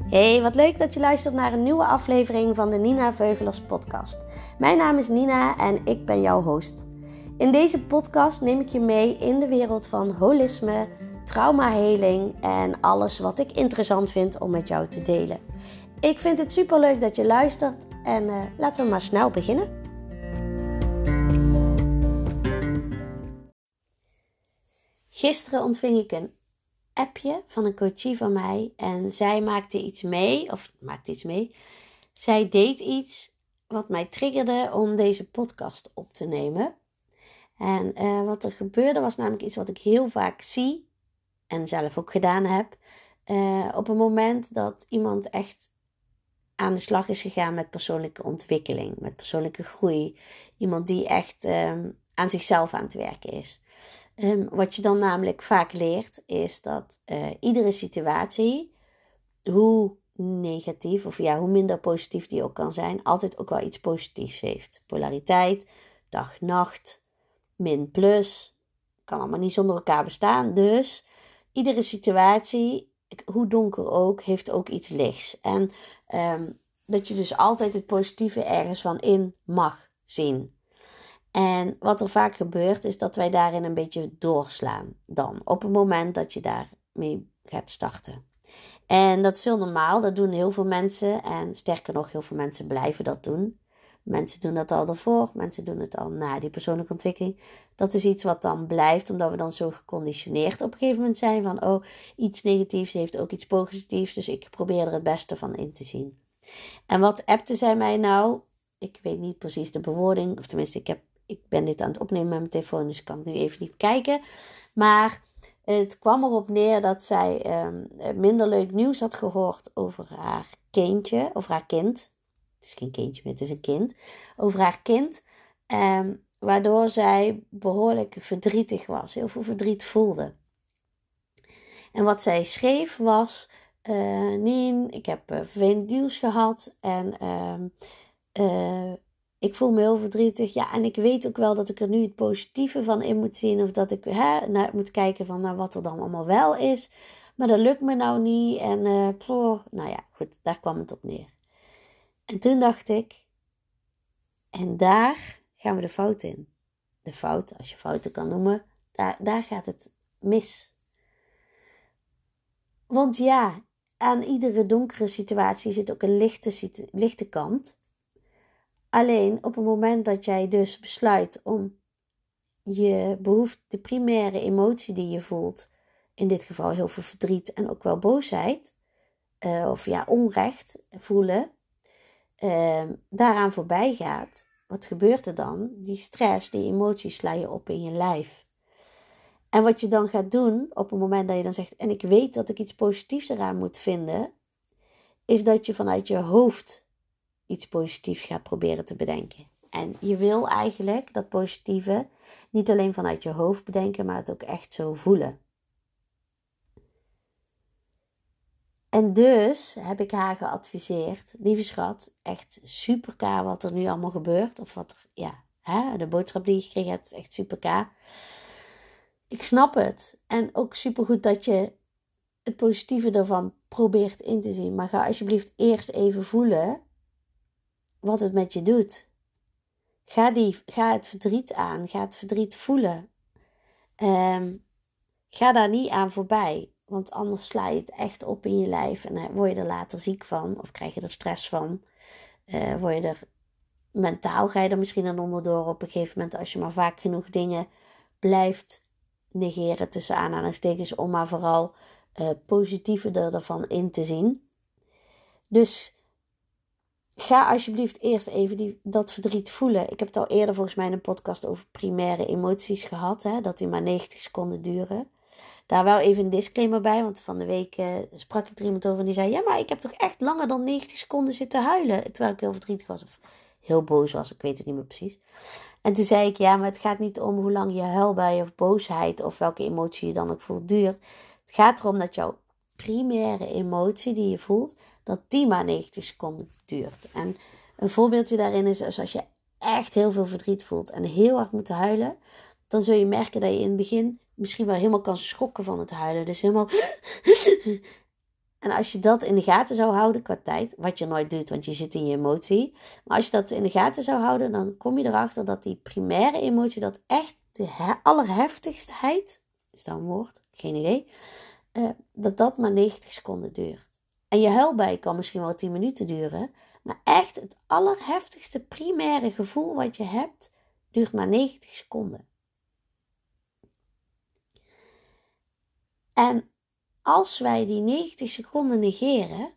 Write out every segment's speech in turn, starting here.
Hey, wat leuk dat je luistert naar een nieuwe aflevering van de Nina Veugelers podcast. Mijn naam is Nina en ik ben jouw host. In deze podcast neem ik je mee in de wereld van holisme, traumaheling en alles wat ik interessant vind om met jou te delen. Ik vind het superleuk dat je luistert en laten we maar snel beginnen. Gisteren ontving ik een appje van een coachie van mij en zij maakte iets mee. Zij deed iets wat mij triggerde om deze podcast op te nemen. En wat er gebeurde was namelijk iets wat ik heel vaak zie en zelf ook gedaan heb. Op een moment dat iemand echt aan de slag is gegaan met persoonlijke ontwikkeling, met persoonlijke groei. Iemand die echt aan zichzelf aan het werken is. Wat je dan namelijk vaak leert is dat iedere situatie, hoe negatief of hoe minder positief die ook kan zijn, altijd ook wel iets positiefs heeft. Polariteit, dag-nacht, min-plus, kan allemaal niet zonder elkaar bestaan. Dus iedere situatie, hoe donker ook, heeft ook iets lichts. En dat je dus altijd het positieve ergens van in mag zien. En wat er vaak gebeurt is dat wij daarin een beetje doorslaan dan. Op het moment dat je daarmee gaat starten. En dat is heel normaal. Dat doen heel veel mensen. En sterker nog, heel veel mensen blijven dat doen. Mensen doen dat al daarvoor. Mensen doen het al na die persoonlijke ontwikkeling. Dat is iets wat dan blijft. Omdat we dan zo geconditioneerd op een gegeven moment zijn. Van iets negatiefs heeft ook iets positiefs. Dus ik probeer er het beste van in te zien. En wat appte zij mij nou? Ik weet niet precies de bewoording. Of tenminste, ik ben dit aan het opnemen met mijn telefoon, dus ik kan het nu even niet bekijken. Maar het kwam erop neer dat zij minder leuk nieuws had gehoord over haar kindje, over haar kind. Het is geen kindje meer, het is een kind. Over haar kind, waardoor zij behoorlijk verdrietig was, heel veel verdriet voelde. En wat zij schreef was, Nien, ik heb vervelend nieuws gehad en ik voel me heel verdrietig. Ja, en ik weet ook wel dat ik er nu het positieve van in moet zien. Of dat ik moet kijken van wat er dan allemaal wel is. Maar dat lukt me nou niet. En nou ja, goed, daar kwam het op neer. En toen dacht ik, en daar gaan we de fout in. De fout, als je fouten kan noemen, daar gaat het mis. Want ja, aan iedere donkere situatie zit ook een lichte kant. Alleen op het moment dat jij dus besluit om je behoefte, de primaire emotie die je voelt, in dit geval heel veel verdriet en ook wel boosheid, onrecht voelen, daaraan voorbij gaat, wat gebeurt er dan? Die stress, die emoties sla je op in je lijf. En wat je dan gaat doen, op het moment dat je dan zegt, en ik weet dat ik iets positiefs eraan moet vinden, is dat je vanuit je hoofd iets positiefs gaat proberen te bedenken. En je wil eigenlijk dat positieve niet alleen vanuit je hoofd bedenken, maar het ook echt zo voelen. En dus heb ik haar geadviseerd, lieve schat, echt super K wat er nu allemaal gebeurt. Of wat de boodschap die je gekregen hebt, is echt super K. Ik snap het. En ook super goed dat je het positieve ervan probeert in te zien. Maar ga alsjeblieft eerst even voelen wat het met je doet. Ga het verdriet aan. Ga het verdriet voelen. Ga daar niet aan voorbij. Want anders sla je het echt op in je lijf. En word je er later ziek van. Of krijg je er stress van. Mentaal ga je er misschien aan onderdoor op een gegeven moment. Als je maar vaak genoeg dingen blijft negeren tussen aanhalingstekens. Om maar vooral positieve ervan in te zien. Dus ga alsjeblieft eerst even dat verdriet voelen. Ik heb het al eerder volgens mij in een podcast over primaire emoties gehad. Dat die maar 90 seconden duren. Daar wel even een disclaimer bij. Want van de week sprak ik er iemand over en die zei, ja, maar ik heb toch echt langer dan 90 seconden zitten huilen. Terwijl ik heel verdrietig was of heel boos was. Ik weet het niet meer precies. En toen zei ik, ja, maar het gaat niet om hoe lang je huilbui of boosheid of welke emotie je dan ook voelt duurt. Het gaat erom dat jouw primaire emotie die je voelt, dat die maar 90 seconden duurt. En een voorbeeldje daarin is als je echt heel veel verdriet voelt en heel hard moet huilen, dan zul je merken dat je in het begin misschien wel helemaal kan schokken van het huilen. Dus helemaal En als je dat in de gaten zou houden qua tijd, wat je nooit doet, want je zit in je emotie. Maar als je dat in de gaten zou houden, dan kom je erachter dat die primaire emotie, dat echt de allerheftigheid, is dat een woord? Geen idee. Dat maar 90 seconden duurt. En je huilbui kan misschien wel 10 minuten duren. Maar echt het allerheftigste primaire gevoel wat je hebt, duurt maar 90 seconden. En als wij die 90 seconden negeren,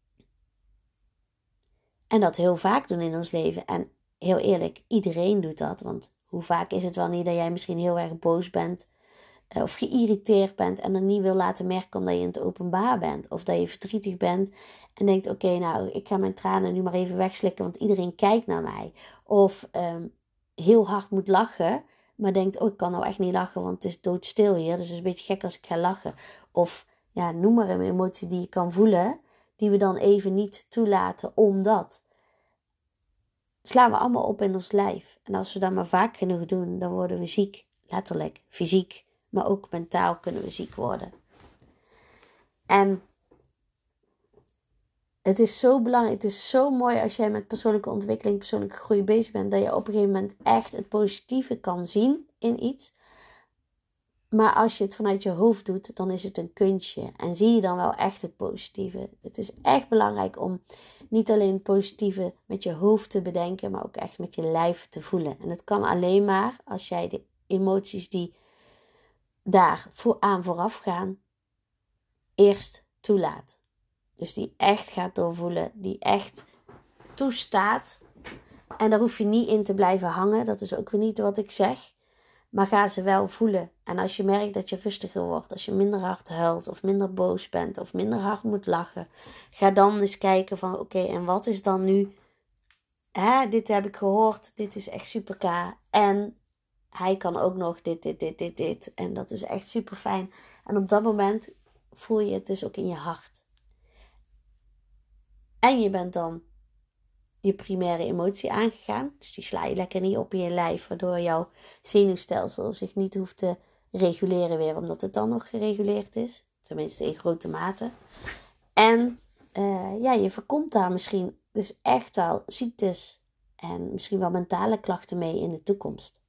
en dat heel vaak doen in ons leven, en heel eerlijk, iedereen doet dat, want hoe vaak is het wel niet dat jij misschien heel erg boos bent, of geïrriteerd bent en dat niet wil laten merken omdat je in het openbaar bent, of dat je verdrietig bent en denkt, oké, nou, ik ga mijn tranen nu maar even wegslikken, want iedereen kijkt naar mij. Of heel hard moet lachen, maar denkt, oh, ik kan nou echt niet lachen, want het is doodstil hier, dus het is een beetje gek als ik ga lachen. Of, ja, noem maar een emotie die je kan voelen, die we dan even niet toelaten, omdat slaan we allemaal op in ons lijf. En als we dat maar vaak genoeg doen, dan worden we ziek. Letterlijk, fysiek, maar ook mentaal kunnen we ziek worden. En het is zo belangrijk, het is zo mooi als jij met persoonlijke ontwikkeling, persoonlijke groei bezig bent, dat je op een gegeven moment echt het positieve kan zien in iets. Maar als je het vanuit je hoofd doet, dan is het een kunstje. En zie je dan wel echt het positieve. Het is echt belangrijk om niet alleen het positieve met je hoofd te bedenken, maar ook echt met je lijf te voelen. En het kan alleen maar als jij de emoties die daar aan vooraf gaan, eerst toelaat. Dus die echt gaat doorvoelen, die echt toestaat. En daar hoef je niet in te blijven hangen, dat is ook weer niet wat ik zeg. Maar ga ze wel voelen. En als je merkt dat je rustiger wordt, als je minder hard huilt of minder boos bent of minder hard moet lachen, ga dan eens kijken van oké, en wat is dan nu, dit heb ik gehoord, dit is echt super K. En hij kan ook nog dit. En dat is echt super fijn. En op dat moment voel je het dus ook in je hart. En je bent dan je primaire emotie aangegaan. Dus die sla je lekker niet op in je lijf, waardoor jouw zenuwstelsel zich niet hoeft te reguleren weer, omdat het dan nog gereguleerd is. Tenminste in grote mate. En je voorkomt daar misschien dus echt wel ziektes en misschien wel mentale klachten mee in de toekomst.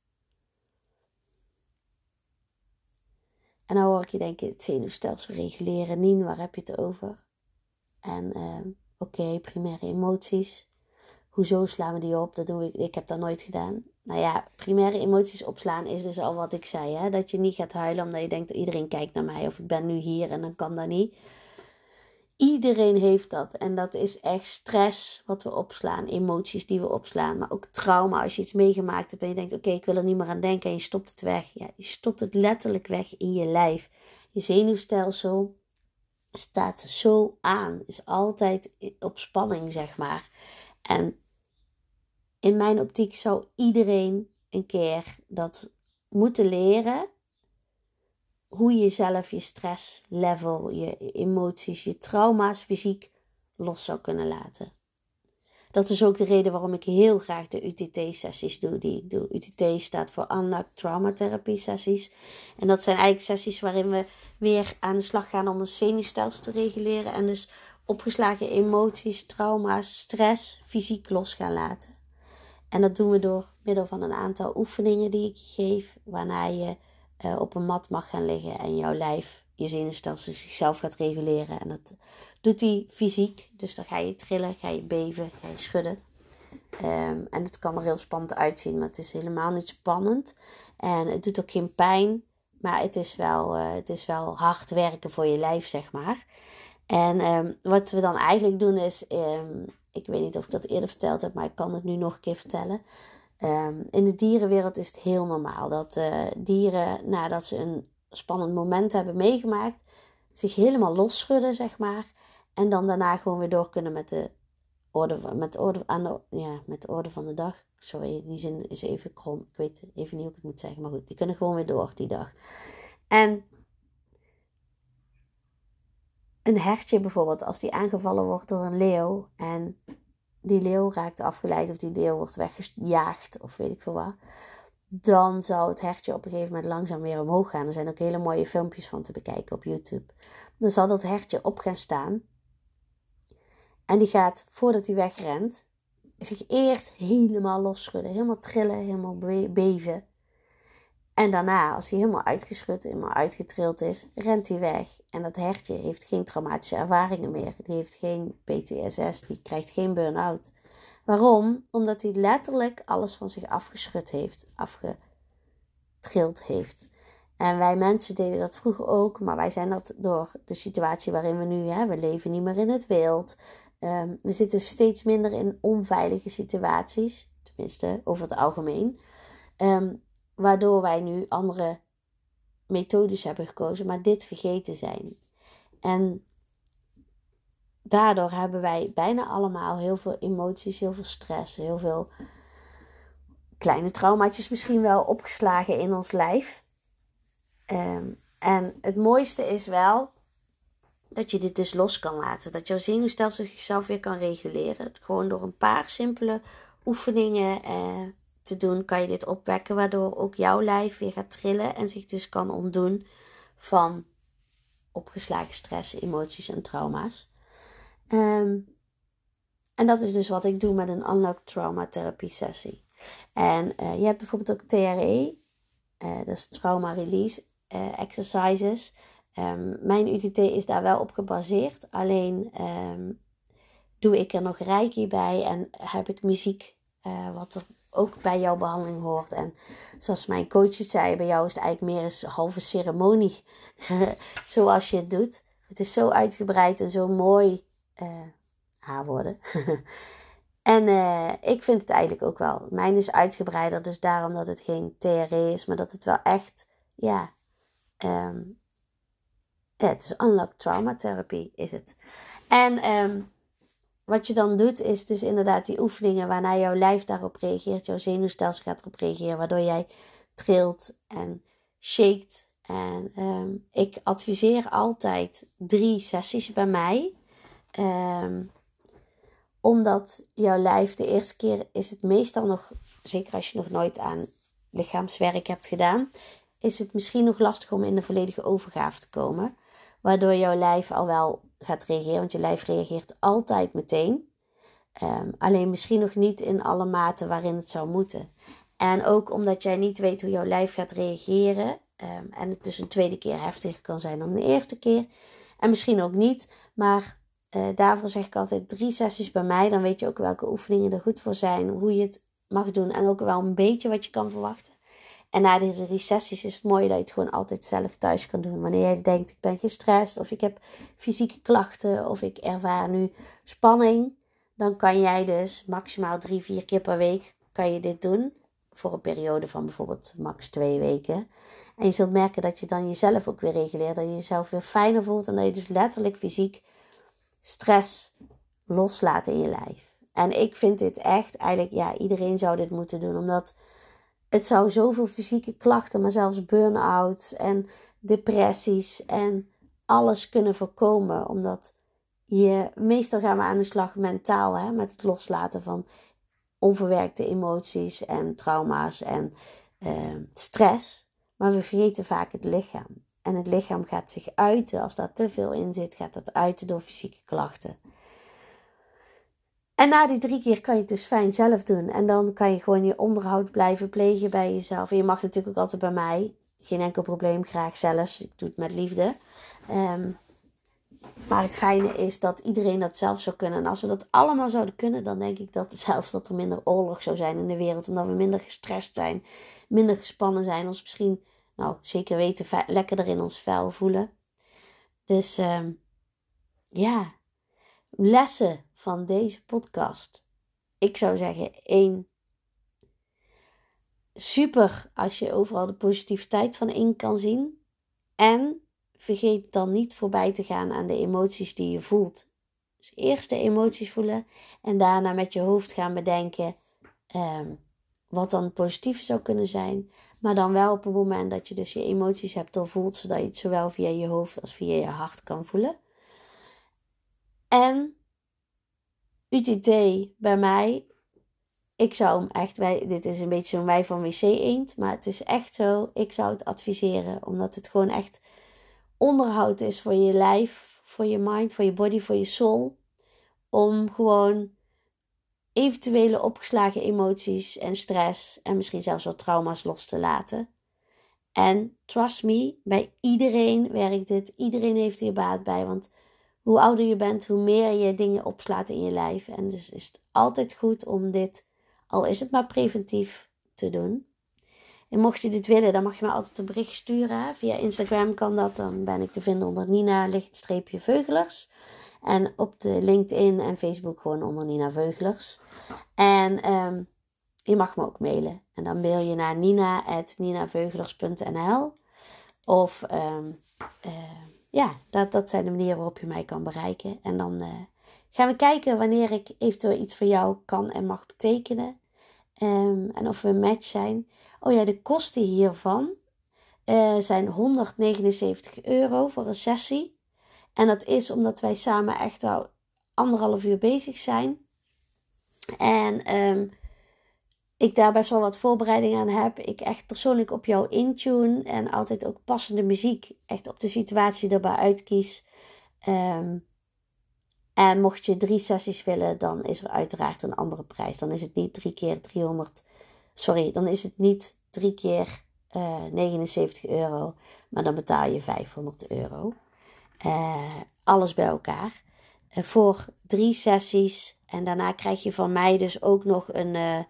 En dan hoor ik je denken, het zenuwstelsel reguleren, Nien, waar heb je het over? En primaire emoties. Hoezo slaan we die op? Dat doe ik heb dat nooit gedaan. Nou ja, primaire emoties opslaan is dus al wat ik zei. Hè? Dat je niet gaat huilen omdat je denkt, iedereen kijkt naar mij. Of ik ben nu hier en dan kan dat niet. Iedereen heeft dat. En dat is echt stress wat we opslaan. Emoties die we opslaan. Maar ook trauma als je iets meegemaakt hebt. En je denkt, oké, ik wil er niet meer aan denken. En je stopt het weg. Ja, je stopt het letterlijk weg in je lijf. Je zenuwstelsel staat zo aan. Is altijd op spanning, zeg maar. En in mijn optiek zou iedereen een keer dat moeten leren. Hoe je zelf je stresslevel, je emoties, je trauma's fysiek los zou kunnen laten. Dat is ook de reden waarom ik heel graag de UTT-sessies doe die ik doe. UTT staat voor Unlocked Trauma Therapy sessies. En dat zijn eigenlijk sessies waarin we weer aan de slag gaan om ons zenuwstelsel te reguleren. En dus opgeslagen emoties, trauma's, stress fysiek los gaan laten. En dat doen we door middel van een aantal oefeningen die ik je geef. Waarna je op een mat mag gaan liggen en jouw lijf, je zenuwstelsel zichzelf gaat reguleren. En dat doet hij fysiek. Dus dan ga je trillen, ga je beven, ga je schudden. En het kan er heel spannend uitzien, maar het is helemaal niet spannend. En het doet ook geen pijn, maar het is wel hard werken voor je lijf, zeg maar. En wat we dan eigenlijk doen is, ik weet niet of ik dat eerder verteld heb, maar ik kan het nu nog een keer vertellen. In de dierenwereld is het heel normaal dat dieren, nadat ze een spannend moment hebben meegemaakt, zich helemaal losschudden, zeg maar. En dan daarna gewoon weer door kunnen met de orde van de dag. Sorry, die zin is even krom. Ik weet even niet hoe ik het moet zeggen, maar goed, die kunnen gewoon weer door die dag. En een hertje bijvoorbeeld, als die aangevallen wordt door een leeuw en die leeuw raakt afgeleid of die leeuw wordt weggejaagd of weet ik veel wat. dan zou het hertje op een gegeven moment langzaam weer omhoog gaan. Er zijn ook hele mooie filmpjes van te bekijken op YouTube. Dan zal dat hertje op gaan staan. En die gaat, voordat hij wegrent, zich eerst helemaal losschudden. Helemaal trillen, helemaal beven. En daarna, als hij helemaal uitgeschud, helemaal uitgetrild is, rent hij weg. En dat hertje heeft geen traumatische ervaringen meer. Die heeft geen PTSS, die krijgt geen burn-out. Waarom? Omdat hij letterlijk alles van zich afgeschud heeft, afgetrild heeft. En wij mensen deden dat vroeger ook, maar wij zijn dat door de situatie waarin we nu, we leven niet meer in het wild. We zitten steeds minder in onveilige situaties, tenminste over het algemeen. Waardoor wij nu andere methodes hebben gekozen, maar dit vergeten zijn. En daardoor hebben wij bijna allemaal heel veel emoties, heel veel stress, heel veel kleine traumaatjes misschien wel opgeslagen in ons lijf. En het mooiste is wel dat je dit dus los kan laten. Dat jouw zenuwstelsel zichzelf weer kan reguleren. Gewoon door een paar simpele oefeningen te doen, kan je dit opwekken, waardoor ook jouw lijf weer gaat trillen en zich dus kan ontdoen van opgeslagen stress, emoties en trauma's. En dat is dus wat ik doe met een Unlock Trauma Therapie sessie. En je hebt bijvoorbeeld ook TRE, dat is Trauma Release Exercises. Mijn UTT is daar wel op gebaseerd, alleen doe ik er nog Reiki bij en heb ik muziek wat er ook bij jouw behandeling hoort. En zoals mijn coaches zei, bij jou is het eigenlijk meer een halve ceremonie zoals je het doet. Het is zo uitgebreid en zo mooi woorden. En ik vind het eigenlijk ook wel. Mijn is uitgebreider, dus daarom dat het geen TRE is, maar dat het wel echt, het is Unlock Trauma Therapy is het. En wat je dan doet is dus inderdaad die oefeningen waarna jouw lijf daarop reageert, jouw zenuwstelsel gaat erop reageren, waardoor jij trilt en shakt. En ik adviseer altijd 3 sessies bij mij. Omdat jouw lijf de eerste keer is het meestal nog, zeker als je nog nooit aan lichaamswerk hebt gedaan, is het misschien nog lastig om in de volledige overgave te komen. Waardoor jouw lijf al wel gaat reageren, want je lijf reageert altijd meteen. Alleen misschien nog niet in alle maten waarin het zou moeten. En ook omdat jij niet weet hoe jouw lijf gaat reageren. En het dus een tweede keer heftiger kan zijn dan de eerste keer. En misschien ook niet, maar daarvoor zeg ik altijd 3 sessies bij mij. Dan weet je ook welke oefeningen er goed voor zijn. Hoe je het mag doen. En ook wel een beetje wat je kan verwachten. En na die 3 sessies is het mooi dat je het gewoon altijd zelf thuis kan doen. Wanneer jij denkt, ik ben gestrest. Of ik heb fysieke klachten. Of ik ervaar nu spanning. Dan kan jij dus maximaal 3-4 keer per week kan je dit doen. Voor een periode van bijvoorbeeld max 2 weken. En je zult merken dat je dan jezelf ook weer reguleert. Dat je jezelf weer fijner voelt. En dat je dus letterlijk fysiek stress loslaat in je lijf. En ik vind dit echt eigenlijk, iedereen zou dit moeten doen. Omdat het zou zoveel fysieke klachten, maar zelfs burn-outs en depressies en alles kunnen voorkomen. Omdat meestal gaan we aan de slag mentaal, met het loslaten van onverwerkte emoties en trauma's en stress. Maar we vergeten vaak het lichaam. En het lichaam gaat zich uiten, als daar te veel in zit, gaat dat uiten door fysieke klachten. En na die 3 keer kan je het dus fijn zelf doen. En dan kan je gewoon je onderhoud blijven plegen bij jezelf. En je mag natuurlijk ook altijd bij mij. Geen enkel probleem, graag zelfs. Ik doe het met liefde. Maar het fijne is dat iedereen dat zelf zou kunnen. En als we dat allemaal zouden kunnen, dan denk ik dat zelfs dat er minder oorlog zou zijn in de wereld. Omdat we minder gestrest zijn, minder gespannen zijn. Ons misschien, zeker weten, lekkerder in ons vel voelen. Dus lessen van deze podcast. Ik zou zeggen 1. Super als je overal de positiviteit van in kan zien. En vergeet dan niet voorbij te gaan aan de emoties die je voelt. Dus eerst de emoties voelen en daarna met je hoofd gaan bedenken wat dan positief zou kunnen zijn. Maar dan wel op het moment dat je dus je emoties hebt doorvoeld, zodat je het zowel via je hoofd als via je hart kan voelen. En UTT bij mij ik zou hem echt, dit is een beetje zo'n wij van WC Eend, maar het is echt zo, ik zou het adviseren, omdat het gewoon echt onderhoud is voor je lijf, voor je mind, voor je body, voor je soul, om gewoon eventuele opgeslagen emoties en stress en misschien zelfs wel trauma's los te laten. En trust me, bij iedereen werkt dit, iedereen heeft hier baat bij, want hoe ouder je bent, hoe meer je dingen opslaat in je lijf. En dus is het altijd goed om dit, al is het maar preventief, te doen. En mocht je dit willen, dan mag je me altijd een bericht sturen. Via Instagram kan dat. Dan ben ik te vinden onder Nina_Veugelers. En op de LinkedIn en Facebook gewoon onder Nina Veugelers. En je mag me ook mailen. En dan mail je naar nina@ninaveugelers.nl. Of dat zijn de manieren waarop je mij kan bereiken. En dan gaan we kijken wanneer ik eventueel iets voor jou kan en mag betekenen. En of we een match zijn. Oh ja, de kosten hiervan zijn €179 voor een sessie. En dat is omdat wij samen echt al 1,5 uur bezig zijn. En ik daar best wel wat voorbereiding aan heb. Ik echt persoonlijk op jou intune. En altijd ook passende muziek echt op de situatie erbij uitkies. En mocht je 3 sessies willen, dan is er uiteraard een andere prijs. Dan is het niet 3 keer 300. Sorry, dan is het niet 3 keer €79. Maar dan betaal je €500. Alles bij elkaar. Voor 3 sessies. En daarna krijg je van mij dus ook nog hoe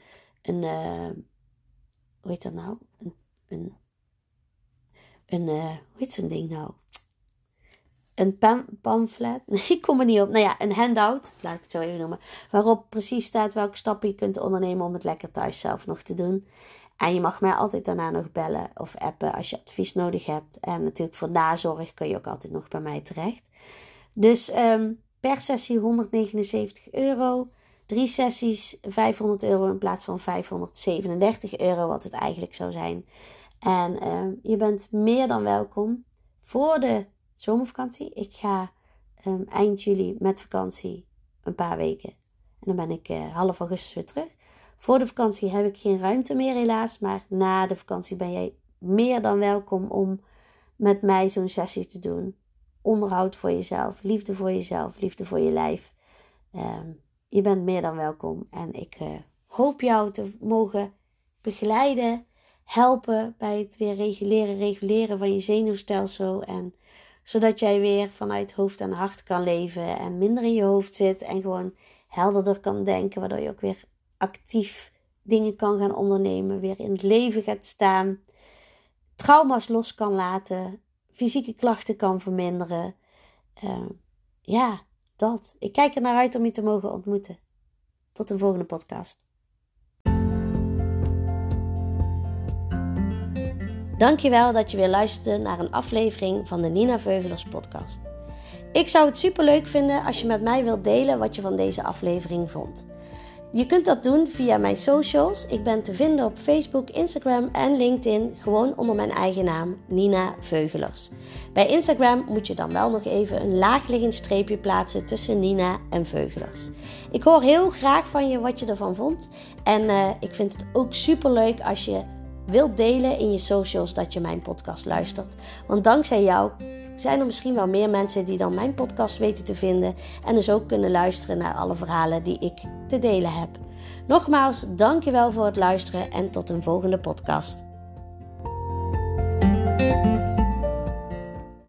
heet dat nou? Hoe heet zo'n ding nou? Een pamflet. Nee, ik kom er niet op. Nou ja, een handout. Laat ik het zo even noemen. Waarop precies staat welke stappen je kunt ondernemen om het lekker thuis zelf nog te doen. En je mag mij altijd daarna nog bellen of appen als je advies nodig hebt. En natuurlijk voor nazorg kun je ook altijd nog bij mij terecht. Dus per sessie €179. 3 sessies €500 in plaats van €537, wat het eigenlijk zou zijn. En je bent meer dan welkom voor de zomervakantie. Ik ga eind juli met vakantie een paar weken. En dan ben ik half augustus weer terug. Voor de vakantie heb ik geen ruimte meer helaas. Maar na de vakantie ben jij meer dan welkom om met mij zo'n sessie te doen. Onderhoud voor jezelf, liefde voor jezelf, liefde voor je lijf. Je bent meer dan welkom. En ik hoop jou te mogen begeleiden, helpen bij het weer reguleren van je zenuwstelsel. En zodat jij weer vanuit hoofd en hart kan leven en minder in je hoofd zit en gewoon helderder kan denken, waardoor je ook weer actief dingen kan gaan ondernemen, weer in het leven gaat staan, trauma's los kan laten, fysieke klachten kan verminderen. Dat. Ik kijk er naar uit om je te mogen ontmoeten. Tot de volgende podcast. Dankjewel dat je weer luisterde naar een aflevering van de Nina Veugelers podcast. Ik zou het superleuk vinden als je met mij wilt delen wat je van deze aflevering vond. Je kunt dat doen via mijn socials. Ik ben te vinden op Facebook, Instagram en LinkedIn. Gewoon onder mijn eigen naam, Nina Veugelers. Bij Instagram moet je dan wel nog even een laagliggend streepje plaatsen tussen Nina en Veugelers. Ik hoor heel graag van je wat je ervan vond. En ik vind het ook superleuk als je wilt delen in je socials dat je mijn podcast luistert. Want dankzij jou zijn er misschien wel meer mensen die dan mijn podcast weten te vinden en dus ook kunnen luisteren naar alle verhalen die ik te delen heb. Nogmaals, dankjewel voor het luisteren en tot een volgende podcast.